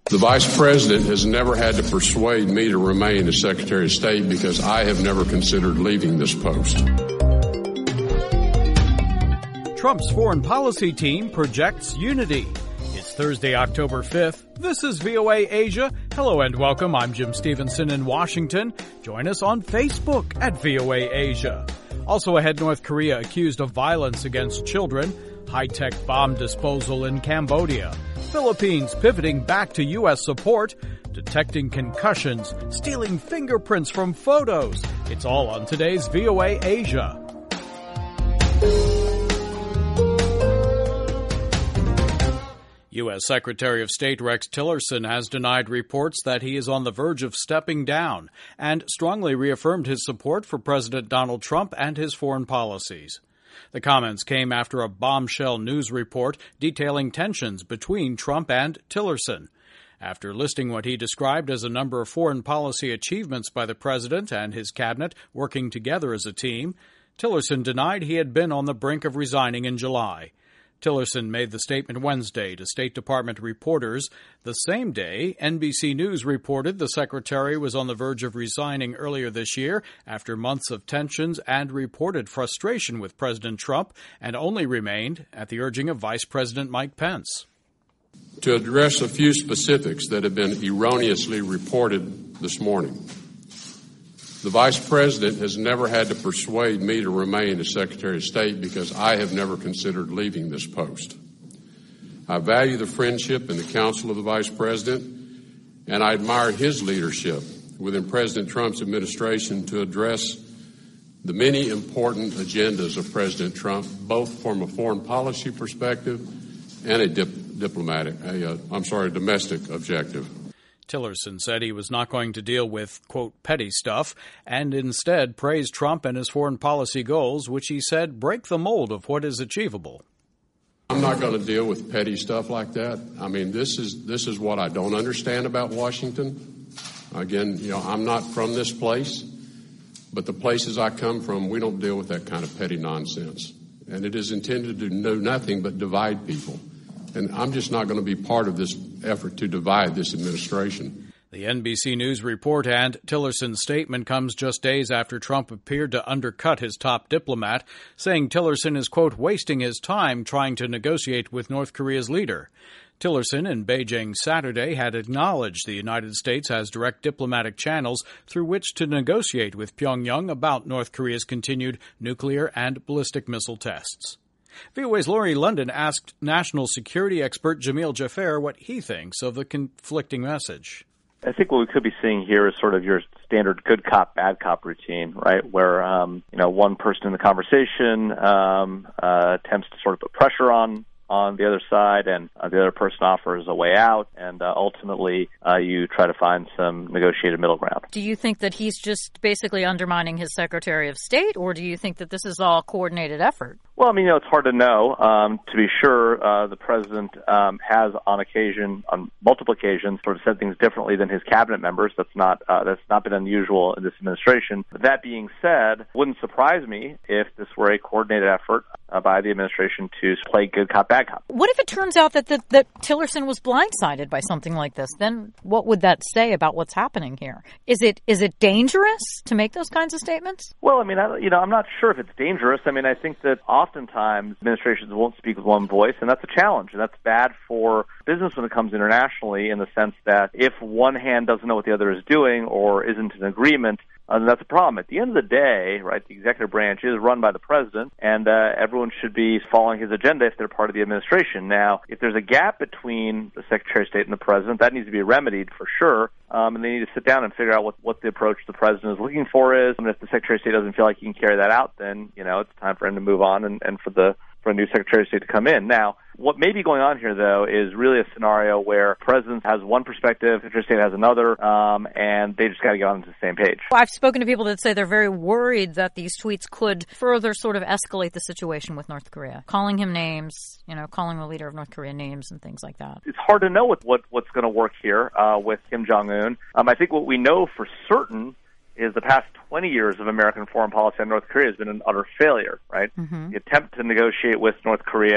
The Vice President has never had to persuade me to remain as Secretary of State because I have never considered leaving this post. Trump's foreign policy team projects unity. It's Thursday, October 5th. This is VOA Asia. Hello and welcome. I'm Jim Stevenson in Washington. Join us on Facebook at VOA Asia. Also ahead, North Korea accused of violence against children. High-tech bomb disposal in Cambodia. Philippines pivoting back to U.S. support, detecting concussions, stealing fingerprints from photos. It's all on today's VOA Asia. U.S. Secretary of State Rex Tillerson has denied reports that he is on the verge of stepping down and strongly reaffirmed his support for President Donald Trump and his foreign policies. The comments came after a bombshell news report detailing tensions between Trump and Tillerson. After listing what he described as a number of foreign policy achievements by the president and his cabinet working together as a team, Tillerson denied he had been on the brink of resigning in July. Tillerson made the statement Wednesday to State Department reporters. The same day, NBC News reported the secretary was on the verge of resigning earlier this year after months of tensions and reported frustration with President Trump and only remained at the urging of Vice President Mike Pence. To address a few specifics that have been erroneously reported this morning. The Vice President has never had to persuade me to remain as Secretary of State because I have never considered leaving this post. I value the friendship and the counsel of the Vice President, and I admire his leadership within President Trump's administration to address the many important agendas of President Trump, both from a foreign policy perspective and a domestic objective. Tillerson said he was not going to deal with, quote, petty stuff, and instead praised Trump and his foreign policy goals, which he said break the mold of what is achievable. I'm not going to deal with petty stuff like that. I mean, this is what I don't understand about Washington. Again, I'm not from this place, but the places I come from, we don't deal with that kind of petty nonsense. And it is intended to do nothing but divide people. And I'm just not going to be part of this effort to divide this administration. The NBC News report and Tillerson's statement comes just days after Trump appeared to undercut his top diplomat, saying Tillerson is, quote, wasting his time trying to negotiate with North Korea's leader. Tillerson in Beijing Saturday had acknowledged the United States has direct diplomatic channels through which to negotiate with Pyongyang about North Korea's continued nuclear and ballistic missile tests. VOA's Laurie London asked national security expert Jamil Jaffer what he thinks of the conflicting message. I think what we could be seeing here is sort of your standard good cop, bad cop routine, right? Where, one person in the conversation attempts to sort of put pressure on the other side, and the other person offers a way out, and ultimately you try to find some negotiated middle ground. Do you think that he's just basically undermining his Secretary of State, or do you think that this is all a coordinated effort? Well, it's hard to know. To be sure, the president has on multiple occasions, sort of said things differently than his cabinet members. That's not been unusual in this administration. But that being said, it wouldn't surprise me if this were a coordinated effort by the administration to play good cop, bad cop. What if it turns out that Tillerson was blindsided by something like this? Then what would that say about what's happening here? Is it dangerous to make those kinds of statements? Well, I'm not sure if it's dangerous. I think that oftentimes administrations won't speak with one voice, and that's a challenge, and that's bad for business when it comes internationally, in the sense that if one hand doesn't know what the other is doing or isn't in agreement, then that's a problem. At the end of the day, right, the executive branch is run by the president, and everyone should be following his agenda if they're part of the administration. Now, if there's a gap between the Secretary of State and the president, that needs to be remedied for sure, and they need to sit down and figure out what the approach the president is looking for is. And if the Secretary of State doesn't feel like he can carry that out, then, it's time for him to move on and for a new Secretary of State to come in. Now, what may be going on here, though, is really a scenario where the president has one perspective, Secretary of State has another, and they just got to get on the same page. Well, I've spoken to people that say they're very worried that these tweets could further sort of escalate the situation with North Korea, calling him names, calling the leader of North Korea names and things like that. It's hard to know what's going to work here with Kim Jong-un. I think what we know for certain is the past 20 years of American foreign policy on North Korea has been an utter failure, right? Mm-hmm. The attempt to negotiate with North Korea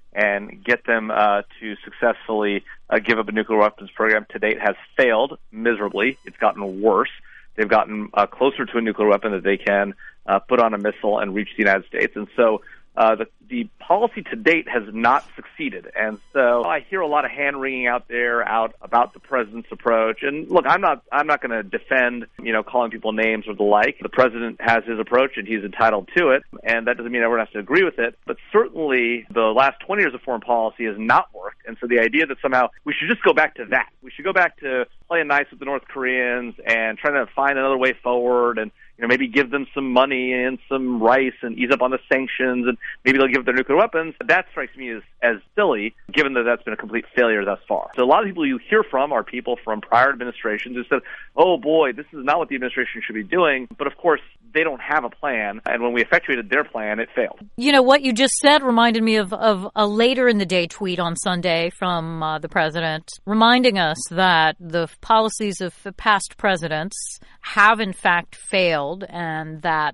and get them to successfully give up a nuclear weapons program to date has failed miserably. It's gotten worse. They've gotten closer to a nuclear weapon that they can put on a missile and reach the United States. And so the policy to date has not succeeded. And so I hear a lot of hand-wringing out about the president's approach. And look, I'm not going to defend, calling people names or the like. The president has his approach and he's entitled to it. And that doesn't mean everyone has to agree with it. But certainly the last 20 years of foreign policy has not worked. And so the idea that somehow we should just go back to that. We should go back to playing nice with the North Koreans and trying to find another way forward and maybe give them some money and some rice and ease up on the sanctions, and maybe they'll give up their nuclear weapons. That strikes me as silly, given that that's been a complete failure thus far. So a lot of people you hear from are people from prior administrations who said, oh boy, this is not what the administration should be doing. But of course, they don't have a plan, and when we effectuated their plan, it failed. What you just said reminded me of a later in the day tweet on Sunday from the president, reminding us that the policies of past presidents have in fact failed, and that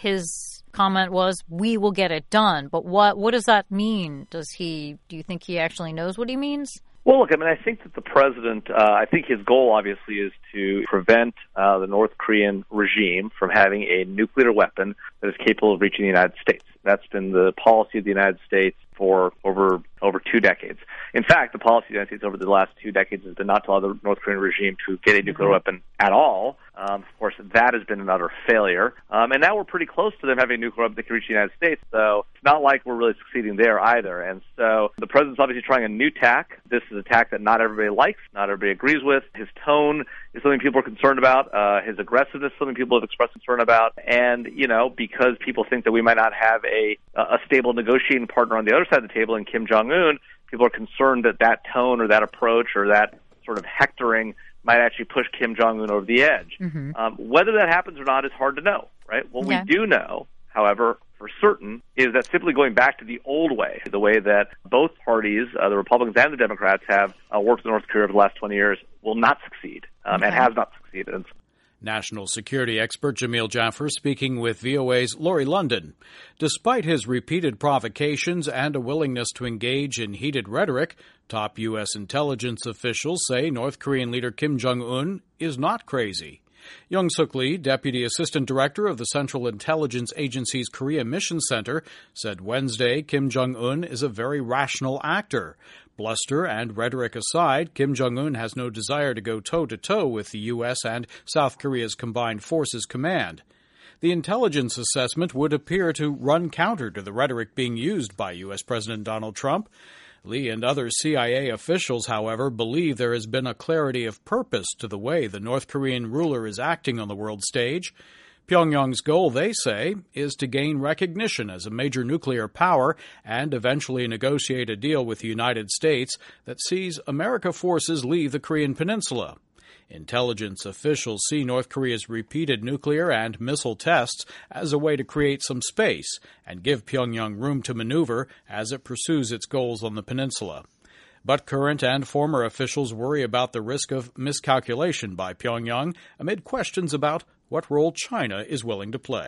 his comment was, we will get it done. But what does that mean? Do you think he actually knows what he means? Well, look, I think that the president, I think his goal obviously is to prevent the North Korean regime from having a nuclear weapon that is capable of reaching the United States. That's been the policy of the United States for over 2 decades. In fact, the policy of the United States over the last 2 decades has been not to allow the North Korean regime to get a nuclear weapon at all. Of course, that has been an utter failure. And now we're pretty close to them having a nuclear weapon that can reach the United States, so it's not like we're really succeeding there either. And so the president's obviously trying a new tack. This is a tack that not everybody likes, not everybody agrees with. His tone is something people are concerned about. His aggressiveness is something people have expressed concern about. And, because people think that we might not have a stable negotiating partner on the other side of the table in Kim Jong-un, people are concerned that tone or that approach or that sort of hectoring might actually push Kim Jong-un over the edge. Mm-hmm. Whether that happens or not is hard to know, right? What we do know, however, for certain, is that simply going back to the old way, the way that both parties, the Republicans and the Democrats, have worked in North Korea over the last 20 years, will not succeed and has not succeeded. National security expert Jamil Jaffer speaking with VOA's Lori London. Despite his repeated provocations and a willingness to engage in heated rhetoric, top U.S. intelligence officials say North Korean leader Kim Jong-un is not crazy. Young-Suk Lee, Deputy Assistant Director of the Central Intelligence Agency's Korea Mission Center, said Wednesday Kim Jong-un is a very rational actor. Bluster and rhetoric aside, Kim Jong-un has no desire to go toe-to-toe with the U.S. and South Korea's Combined Forces Command. The intelligence assessment would appear to run counter to the rhetoric being used by U.S. President Donald Trump. Lee and other CIA officials, however, believe there has been a clarity of purpose to the way the North Korean ruler is acting on the world stage. Pyongyang's goal, they say, is to gain recognition as a major nuclear power and eventually negotiate a deal with the United States that sees American forces leave the Korean peninsula. Intelligence officials see North Korea's repeated nuclear and missile tests as a way to create some space and give Pyongyang room to maneuver as it pursues its goals on the peninsula. But current and former officials worry about the risk of miscalculation by Pyongyang amid questions about what role China is willing to play.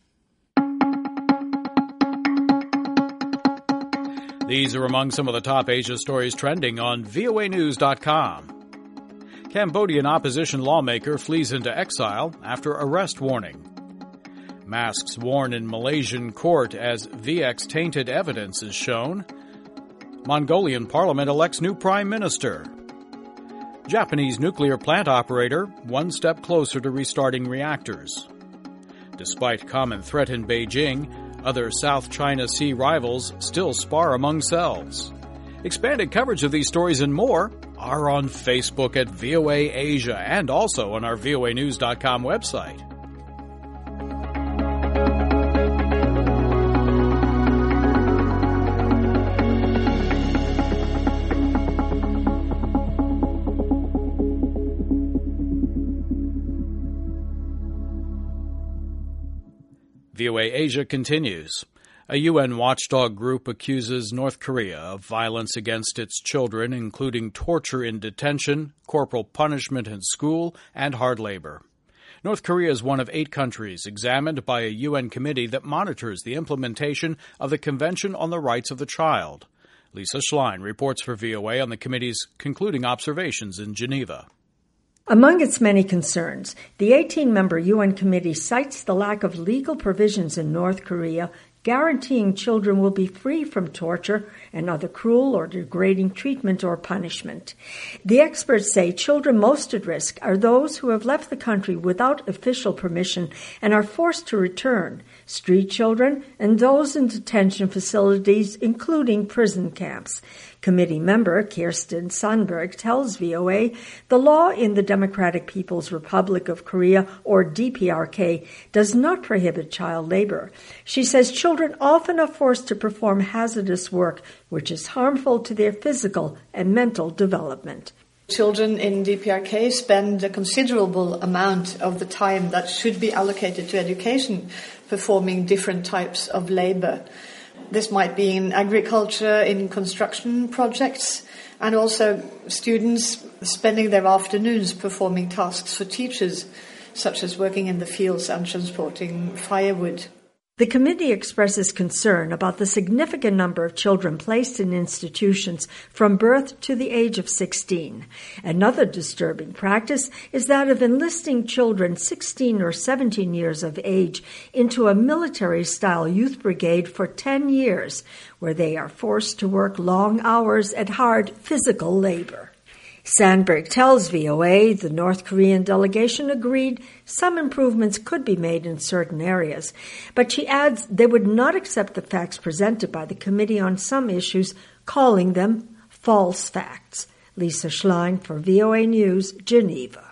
These are among some of the top Asia stories trending on voanews.com. Cambodian opposition lawmaker flees into exile after arrest warning. Masks worn in Malaysian court as VX tainted evidence is shown. Mongolian parliament elects new prime minister. Japanese nuclear plant operator one step closer to restarting reactors. Despite common threat in Beijing, other South China Sea rivals still spar among selves. Expanded coverage of these stories and more are on Facebook at VOA Asia and also on our voanews.com website. VOA Asia continues. A UN watchdog group accuses North Korea of violence against its children, including torture in detention, corporal punishment in school, and hard labor. North Korea is one of 8 countries examined by a UN committee that monitors the implementation of the Convention on the Rights of the Child. Lisa Schlein reports for VOA on the committee's concluding observations in Geneva. Among its many concerns, the 18-member UN committee cites the lack of legal provisions in North Korea guaranteeing children will be free from torture and other cruel or degrading treatment or punishment. The experts say children most at risk are those who have left the country without official permission and are forced to return, street children, and those in detention facilities, including prison camps. Committee member Kirsten Sandberg tells VOA the law in the Democratic People's Republic of Korea, or DPRK, does not prohibit child labor. She says children often are forced to perform hazardous work, which is harmful to their physical and mental development. Children in DPRK spend a considerable amount of the time that should be allocated to education performing different types of labor. This might be in agriculture, in construction projects, and also students spending their afternoons performing tasks for teachers, such as working in the fields and transporting firewood. The committee expresses concern about the significant number of children placed in institutions from birth to the age of 16. Another disturbing practice is that of enlisting children 16 or 17 years of age into a military-style youth brigade for 10 years, where they are forced to work long hours at hard physical labor. Sandberg tells VOA the North Korean delegation agreed some improvements could be made in certain areas, but she adds they would not accept the facts presented by the committee on some issues, calling them false facts. Lisa Schlein for VOA News, Geneva.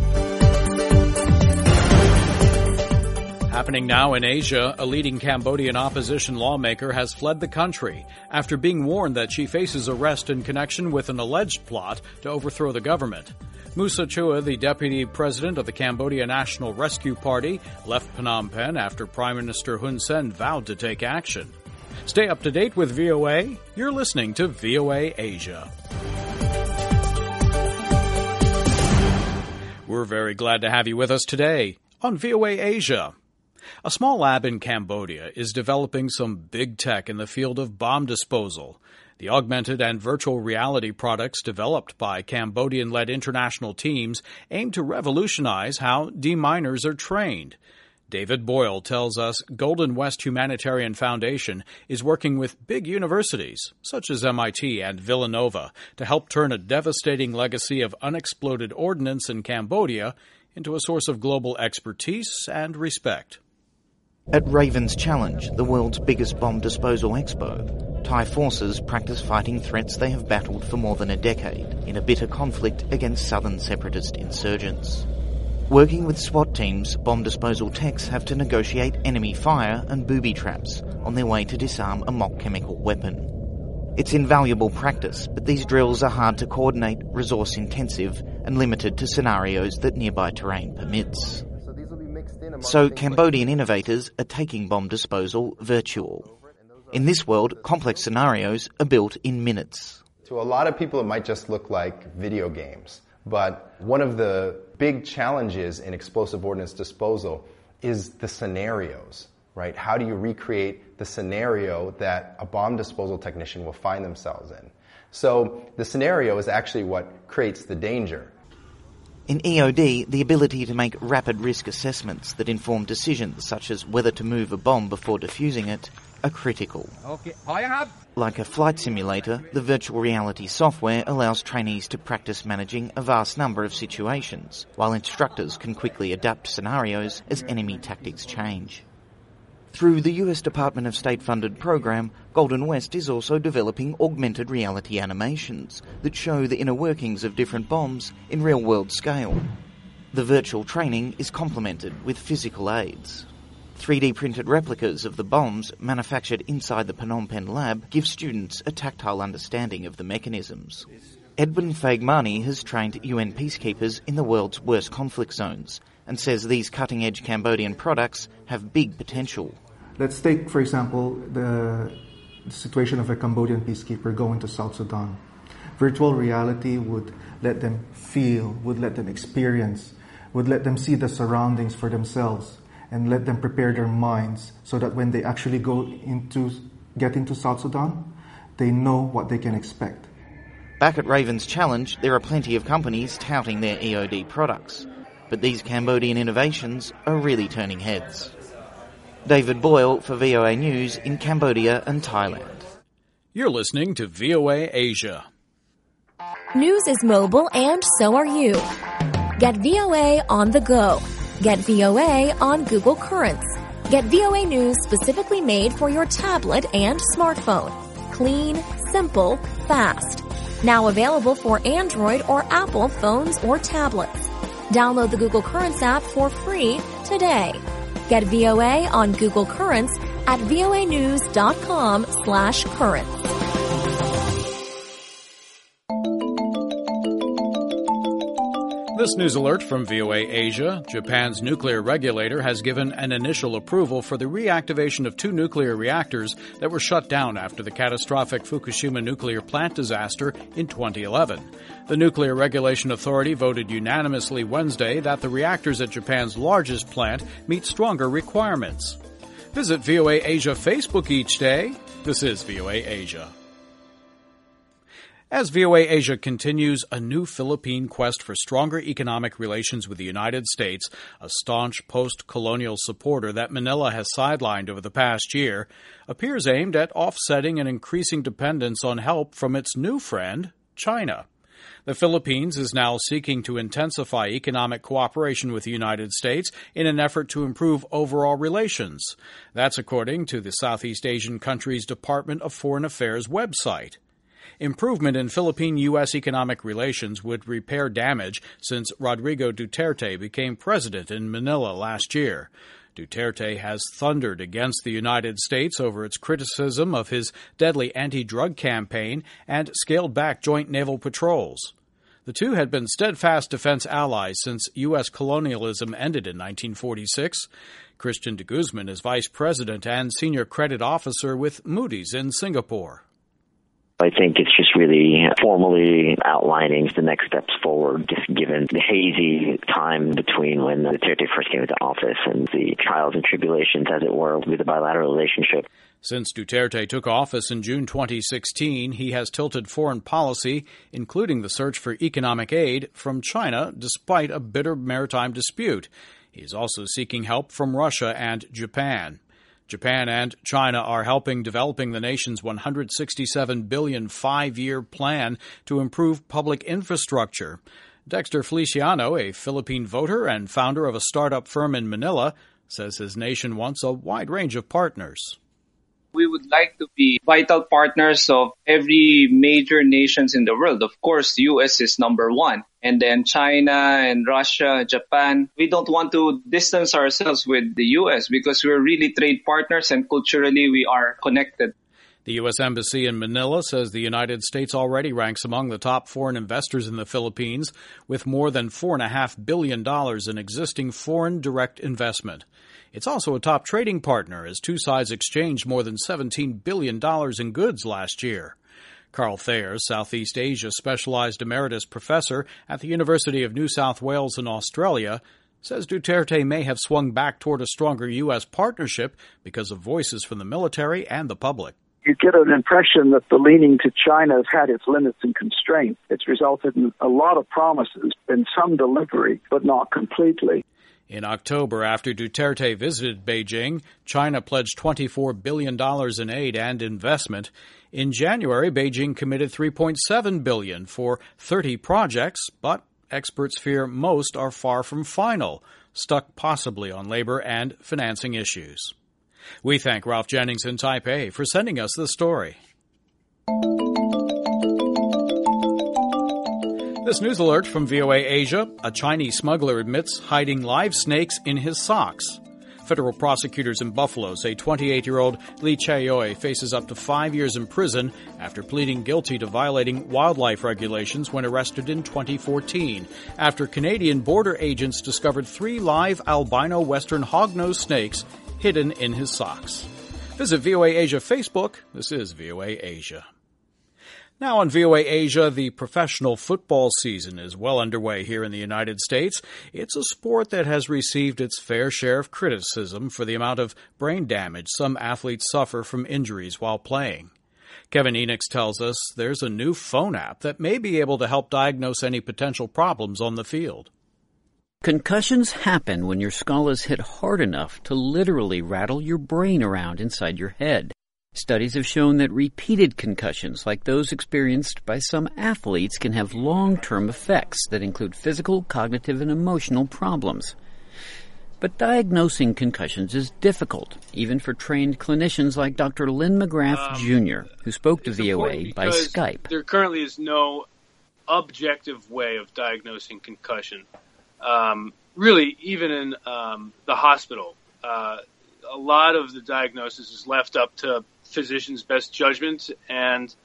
Happening now in Asia, a leading Cambodian opposition lawmaker has fled the country after being warned that she faces arrest in connection with an alleged plot to overthrow the government. Musa Chua, the deputy president of the Cambodia National Rescue Party, left Phnom Penh after Prime Minister Hun Sen vowed to take action. Stay up to date with VOA. You're listening to VOA Asia. We're very glad to have you with us today on VOA Asia. A small lab in Cambodia is developing some big tech in the field of bomb disposal. The augmented and virtual reality products developed by Cambodian-led international teams aim to revolutionize how deminers are trained. David Boyle tells us Golden West Humanitarian Foundation is working with big universities, such as MIT and Villanova, to help turn a devastating legacy of unexploded ordnance in Cambodia into a source of global expertise and respect. At Ravens Challenge, the world's biggest bomb disposal expo, Thai forces practice fighting threats they have battled for more than a decade in a bitter conflict against southern separatist insurgents. Working with SWAT teams, bomb disposal techs have to negotiate enemy fire and booby traps on their way to disarm a mock chemical weapon. It's invaluable practice, but these drills are hard to coordinate, resource-intensive, and limited to scenarios that nearby terrain permits. So Cambodian innovators are taking bomb disposal virtual. In this world, complex scenarios are built in minutes. To a lot of people, it might just look like video games. But one of the big challenges in explosive ordnance disposal is the scenarios, right? How do you recreate the scenario that a bomb disposal technician will find themselves in? So the scenario is actually what creates the danger. In EOD, the ability to make rapid risk assessments that inform decisions such as whether to move a bomb before defusing it are critical. Like a flight simulator, the virtual reality software allows trainees to practice managing a vast number of situations, while instructors can quickly adapt scenarios as enemy tactics change. Through the US Department of State-funded program, Golden West is also developing augmented reality animations that show the inner workings of different bombs in real-world scale. The virtual training is complemented with physical aids. 3D printed replicas of the bombs manufactured inside the Phnom Penh lab give students a tactile understanding of the mechanisms. Edwin Fagmani has trained UN peacekeepers in the world's worst conflict zones and says these cutting-edge Cambodian products have big potential. Let's take, for example, the situation of a Cambodian peacekeeper going to South Sudan. Virtual reality would let them feel, would let them experience, would let them see the surroundings for themselves and let them prepare their minds so that when they actually get into South Sudan, They know what they can expect. Back at Raven's Challenge, there are plenty of companies touting their EOD products. But these Cambodian innovations are really turning heads. David Boyle for VOA News in Cambodia and Thailand. You're listening to VOA Asia. News is mobile and so are you. Get VOA on the go. Get VOA on Google Currents. Get VOA News specifically made for your tablet and smartphone. Clean, simple, fast. Now available for Android or Apple phones or tablets. Download the Google Currents app for free today. Get VOA on Google Currents at voanews.com/currents. This news alert from VOA Asia. Japan's nuclear regulator has given an initial approval for the reactivation of 2 nuclear reactors that were shut down after the catastrophic Fukushima nuclear plant disaster in 2011. The Nuclear Regulation Authority voted unanimously Wednesday that the reactors at Japan's largest plant meet stronger requirements. Visit VOA Asia Facebook each day. This is VOA Asia. As VOA Asia continues a new Philippine quest for stronger economic relations with the United States, a staunch post-colonial supporter that Manila has sidelined over the past year, appears aimed at offsetting an increasing dependence on help from its new friend, China. The Philippines is now seeking to intensify economic cooperation with the United States in an effort to improve overall relations. That's according to the Southeast Asian country's Department of Foreign Affairs website. Improvement in Philippine-U.S. economic relations would repair damage since Rodrigo Duterte became president in Manila last year. Duterte has thundered against the United States over its criticism of his deadly anti-drug campaign and scaled back joint naval patrols. The two had been steadfast defense allies since U.S. colonialism ended in 1946. Christian de Guzman is vice president and senior credit officer with Moody's in Singapore. I think it's just really formally outlining the next steps forward, just given the hazy time between when Duterte first came into office and the trials and tribulations, as it were, with the bilateral relationship. Since Duterte took office in June 2016, he has tilted foreign policy, including the search for economic aid, from China, despite a bitter maritime dispute. He's also seeking help from Russia and Japan. Japan and China are helping developing the nation's $167 billion 5-year plan to improve public infrastructure. Dexter Feliciano, a Philippine voter and founder of a startup firm in Manila, says his nation wants a wide range of partners. We would like to be vital partners of every major nations in the world. Of course, the U.S. is number one. And then China and Russia, Japan. We don't want to distance ourselves with the U.S. because we're really trade partners and culturally we are connected. The U.S. Embassy in Manila says the United States already ranks among the top foreign investors in the Philippines, with more than $4.5 billion in existing foreign direct investment. It's also a top trading partner, as two sides exchanged more than $17 billion in goods last year. Carl Thayer, Southeast Asia Specialized Emeritus Professor at the University of New South Wales in Australia, says Duterte may have swung back toward a stronger U.S. partnership because of voices from the military and the public. You get an impression that the leaning to China has had its limits and constraints. It's resulted in a lot of promises and some delivery, but not completely. In October, after Duterte visited Beijing, China pledged $24 billion in aid and investment. In January, Beijing committed $3.7 billion for 30 projects, but experts fear most are far from final, stuck possibly on labor and financing issues. We thank Ralph Jennings in Taipei for sending us this story. This news alert from VOA Asia. A Chinese smuggler admits hiding live snakes in his socks. Federal prosecutors in Buffalo say 28-year-old Li Chaoy faces up to 5 years in prison after pleading guilty to violating wildlife regulations when arrested in 2014, after Canadian border agents discovered 3 live albino western hognose snakes hidden in his socks. Visit VOA Asia Facebook. This is VOA Asia. Now on VOA Asia, the professional football season is well underway here in the United States. It's a sport that has received its fair share of criticism for the amount of brain damage some athletes suffer from injuries while playing. Kevin Enochs tells us there's a new phone app that may be able to help diagnose any potential problems on the field. Concussions happen when your skull is hit hard enough to literally rattle your brain around inside your head. Studies have shown that repeated concussions, like those experienced by some athletes, can have long-term effects that include physical, cognitive, and emotional problems. But diagnosing concussions is difficult, even for trained clinicians like Dr. Lynn McGrath, Jr., who spoke to VOA by Skype. There currently is no objective way of diagnosing concussion. Really, even in the hospital, a lot of the diagnosis is left up to physicians' best judgment and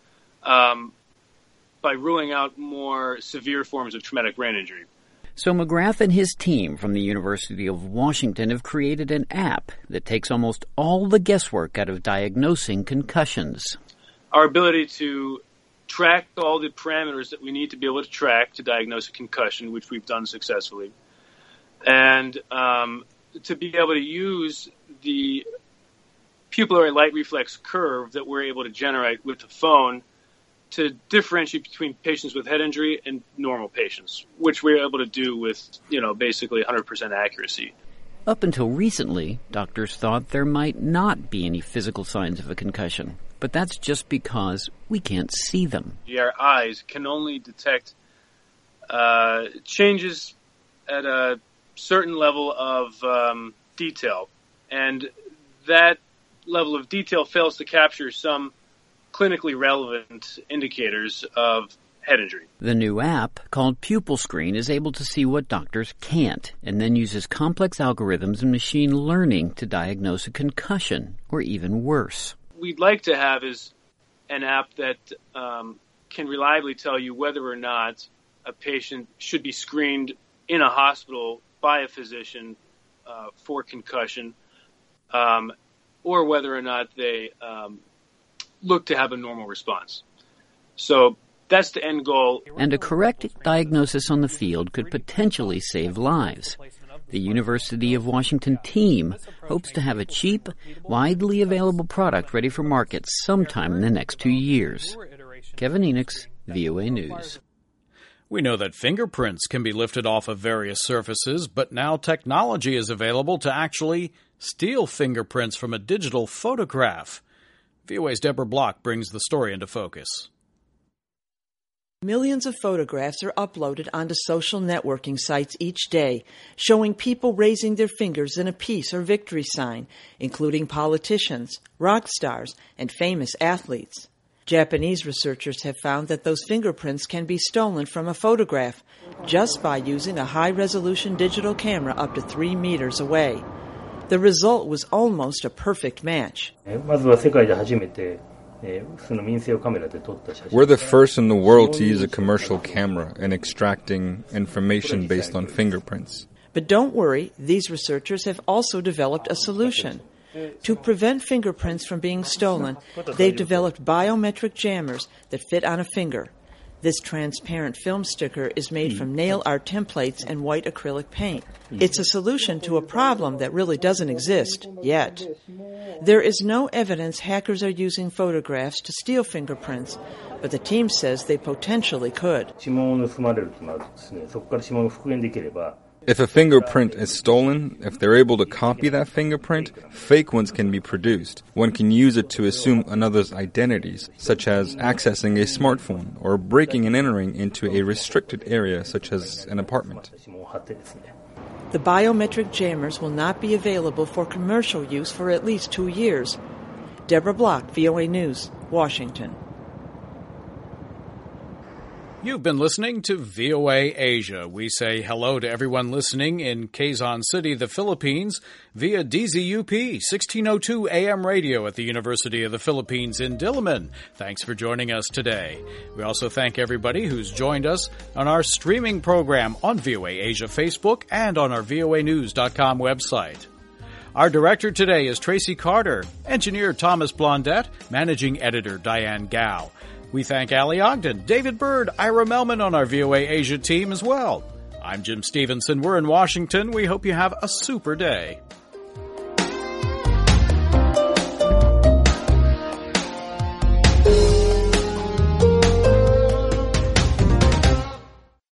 by ruling out more severe forms of traumatic brain injury. So McGrath and his team from the University of Washington have created an app that takes almost all the guesswork out of diagnosing concussions. Our ability to track all the parameters that we need to be able to track to diagnose a concussion, which we've done successfully, and to be able to use the pupillary light reflex curve that we're able to generate with the phone to differentiate between patients with head injury and normal patients, which we're able to do with, basically 100% accuracy. Up until recently, doctors thought there might not be any physical signs of a concussion, but that's just because we can't see them. Our eyes can only detect changes at a certain level of detail, and that level of detail fails to capture some clinically relevant indicators of head injury. The new app, called Pupil Screen, is able to see what doctors can't, and then uses complex algorithms and machine learning to diagnose a concussion, or even worse. What we'd like to have is an app that can reliably tell you whether or not a patient should be screened in a hospital by a physician for concussion, or whether or not they look to have a normal response. So that's the end goal. And a correct diagnosis on the field could potentially save lives. The University of Washington team hopes to have a cheap, widely available product ready for market sometime in the next 2 years. Kevin Enochs, VOA News. We know that fingerprints can be lifted off of various surfaces, but now technology is available to actually steal fingerprints from a digital photograph. VOA's Deborah Block brings the story into focus. Millions of photographs are uploaded onto social networking sites each day, showing people raising their fingers in a peace or victory sign, including politicians, rock stars, and famous athletes. Japanese researchers have found that those fingerprints can be stolen from a photograph just by using a high-resolution digital camera up to 3 meters away. The result was almost a perfect match. We're the first in the world to use a commercial camera in extracting information based on fingerprints. But don't worry, these researchers have also developed a solution. To prevent fingerprints from being stolen, they've developed biometric jammers that fit on a finger. This transparent film sticker is made from nail art templates and white acrylic paint. It's a solution to a problem that really doesn't exist yet. There is no evidence hackers are using photographs to steal fingerprints, but the team says they potentially could. If a fingerprint is stolen, if they're able to copy that fingerprint, fake ones can be produced. One can use it to assume another's identities, such as accessing a smartphone or breaking and entering into a restricted area, such as an apartment. The biometric jammers will not be available for commercial use for at least 2 years. Deborah Block, VOA News, Washington. You've been listening to VOA Asia. We say hello to everyone listening in Quezon City, the Philippines, via DZUP 1602 AM radio at the University of the Philippines in Diliman. Thanks for joining us today. We also thank everybody who's joined us on our streaming program on VOA Asia Facebook and on our voanews.com website. Our director today is Tracy Carter, engineer Thomas Blondette, managing editor Diane Gao. We thank Ali Ogden, David Bird, Ira Melman on our VOA Asia team as well. I'm Jim Stevenson. We're in Washington. We hope you have a super day.